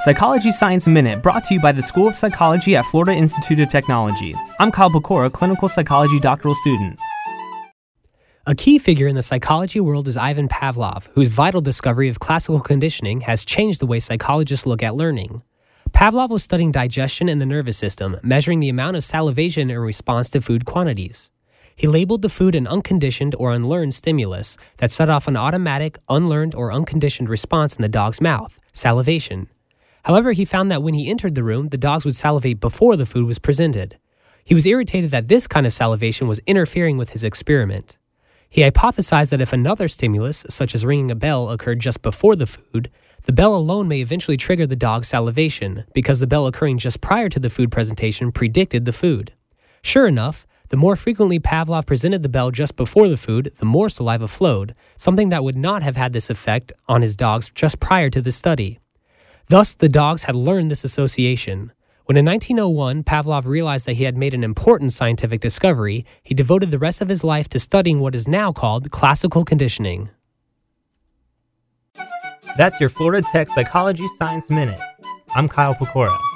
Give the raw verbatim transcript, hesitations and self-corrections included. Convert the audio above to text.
Psychology Science Minute, brought to you by the School of Psychology at Florida Institute of Technology. I'm Kyle Pecora, clinical psychology doctoral student. A key figure in the psychology world is Ivan Pavlov, whose vital discovery of classical conditioning has changed the way psychologists look at learning. Pavlov was studying digestion and the nervous system, measuring the amount of salivation in response to food quantities. He labeled the food an unconditioned or unlearned stimulus that set off an automatic, unlearned, or unconditioned response in the dog's mouth, salivation. However, he found that when he entered the room, the dogs would salivate before the food was presented. He was irritated that this kind of salivation was interfering with his experiment. He hypothesized that if another stimulus, such as ringing a bell, occurred just before the food, the bell alone may eventually trigger the dog's salivation, because the bell occurring just prior to the food presentation predicted the food. Sure enough, the more frequently Pavlov presented the bell just before the food, the more saliva flowed, something that would not have had this effect on his dogs just prior to the study. Thus, the dogs had learned this association. When in nineteen oh one, Pavlov realized that he had made an important scientific discovery, he devoted the rest of his life to studying what is now called classical conditioning. That's your Florida Tech Psychology Science Minute. I'm Kyle Pecora.